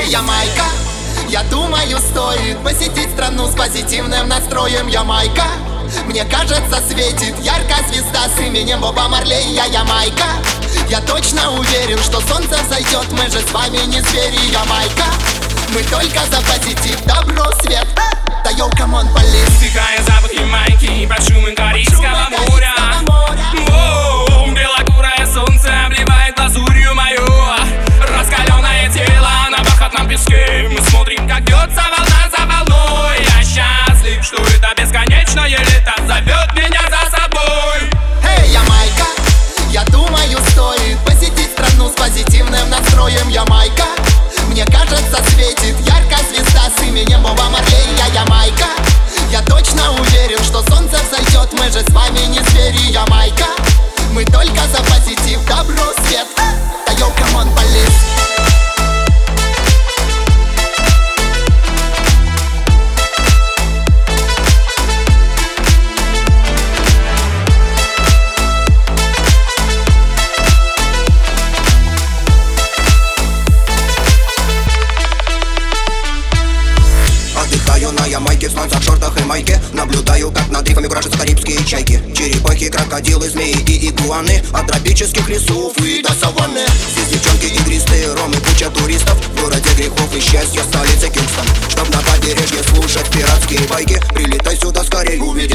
Ямайка, я думаю, стоит посетить страну с позитивным настроем. Ямайка, мне кажется, светит яркая звезда с именем Боба Марлей. Ямайка, я точно уверен, что солнце взойдет, мы же с вами не звери. Ямайка, мы только за позитив, добро, свет. Да йоу, камон, полис. Вдыхая запах Ямайки под шумом Карибского моря. Воу, белокурое солнце обливает лазурью мою. Раскаленное тело на бархатном песке. Мы смотрим, как бьется волна за волной. Я счастлив, что это бесконечное лето зовет меня за собой. Эй, Ямайка, я думаю, стоит посетить страну с позитивным настроем. Ямайка, мне кажется, светит яркая звезда с именем Боба Марлей. Ямайка, я точно уверен, что солнце взойдет, мы же с вами не звери. Ямайка, мы только за позитив, добро, свет. Да йоу, камон, полис. Отдыхаю на Ямайке в сланцах, шортах и майке. Наблюдаю, как над рифами куражатся карибские чайки. Черепахи, крокодилы, змеи и игуаны. От тропических лесов и до саванны. Здесь девчонки игристые, ромы, куча туристов. В городе грехов и счастья, столица Кингстон. Чтоб на побережье слушать пиратские байки, прилетай сюда скорей.